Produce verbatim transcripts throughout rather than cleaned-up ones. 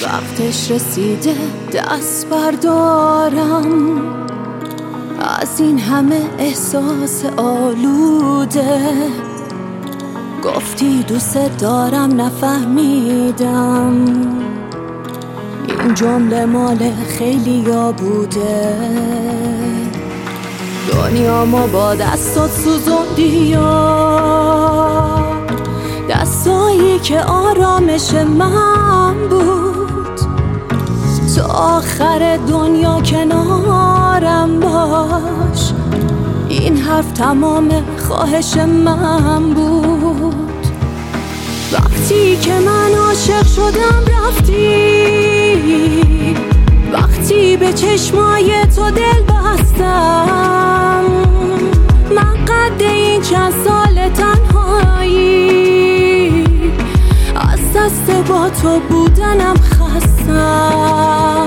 وقتش رسیده دست بردارم از این همه احساس آلوده. گفتی دوست دارم نفهمیدم، این جمله مال خیلی ها بوده. دنیا ما با دستات سوزوندی یا دستایی که آرامش من بود. تا آخر دنیا کنارم باش، این حرف تمام خواهش من بود. وقتی که من عاشق شدم رفتی، وقتی به چشمای تو دل بستم، من قد این چند سال تنهایی از دست با تو بودنم خستم.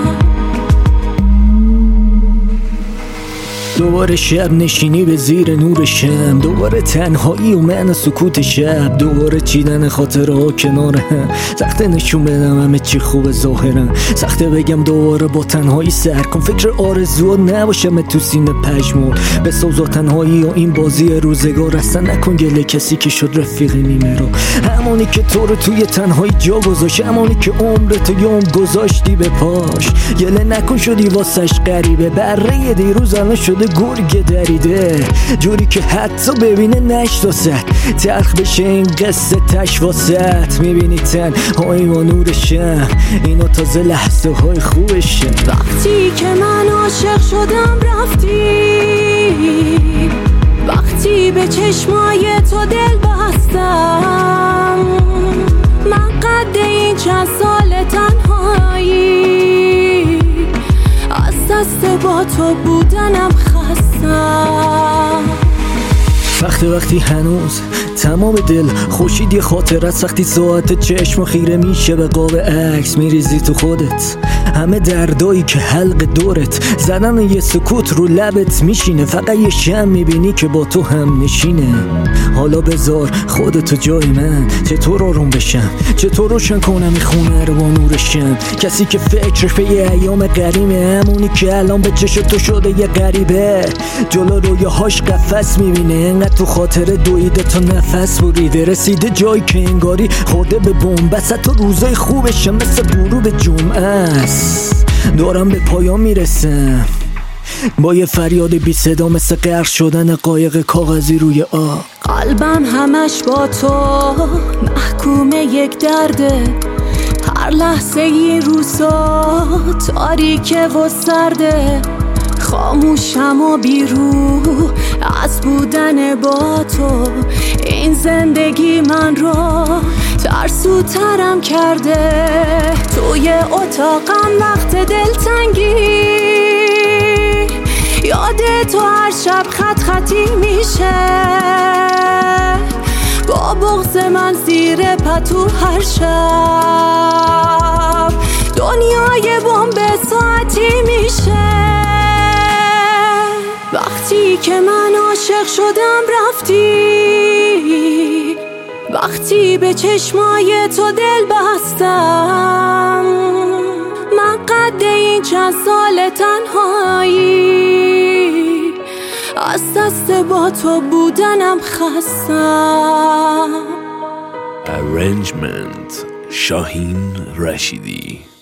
دوباره شب نشینی به زیر نور شم، دوباره تنهایی و من سکوت شب، دوباره چیدن خاطرها کنار هم. سخته نشون بدم همه چی خوبه ظاهرم، سخته بگم دوباره با تنهایی سر کن. فکر آرزوها نباشم تو سینه پژمرد، به سوزا تنهایی و این بازی روزگار. اصلا نکن گله کسی که شد رفیق نیمه رو، همونی که تو رو توی تنهایی جا گذاشت، همونی که عمرتو یوم گذاشتی به پاش. گله نکن شدی واسش غریبه، بره دیروز الان شده گرگ دریده، جوری که حتی ببینه نشناسد، تلخ بشه این قصه تش واسد. میبینی تنهایی و نورشم، اینا تازه لحظه های خوبشه. وقتی که من عاشق شدم رفتی، وقتی به چشمای تو دل بستم، من قد این چند سال تنهایی از دست با تو بودنم خستم. وقتی وقتی هنوز تمام دل خوشید یه خاطرت، وقتی ساعت چشم خیره میشه به قاب عکس، میریزی تو خودت همه دردایی که حلق دورت، زدن یه سکوت رو لبت میشینه، فقط یه شم میبینی که با تو هم نشینه. حالا بذار خودتو جای من، چطور آروم بشم، چطور روشن کنم این خونه رو با نورشم. کسی که فکرش به یه ایام قریمه، همونی که الان به چشم تو شده یه غریبه، جلو رویاهاش قفس میبینه، انقدر تو خاطره دویده تا نفس بریده، رسیده جایی که انگاری خورده به بنبست. تو روزای خوبشه مثل غروب جمعه است، دارم به پایان میرسم با یه فریاد بی صدا، مثل غرق شدن قایق کاغذی روی آب. قلبم همش با تو محکوم یک درده، هر لحظه این روزا تاریکه و سرده، خاموشم و بیرو از بودن با تو. این زندگی من رو ترسوترم کرده، توی اتاقم وقت دلتنگی یاد تو هر شب خط خطی میشه، با بغض من زیر پتو هر شب دنیای بمب ساعتی میشه. وقتی که من عاشق شدم رفتی، وقتی به چشمای تو دل بستم، من قد این چند سال تنهایی از دست با تو بودنم خستم. Arrangement شاهین رشیدی.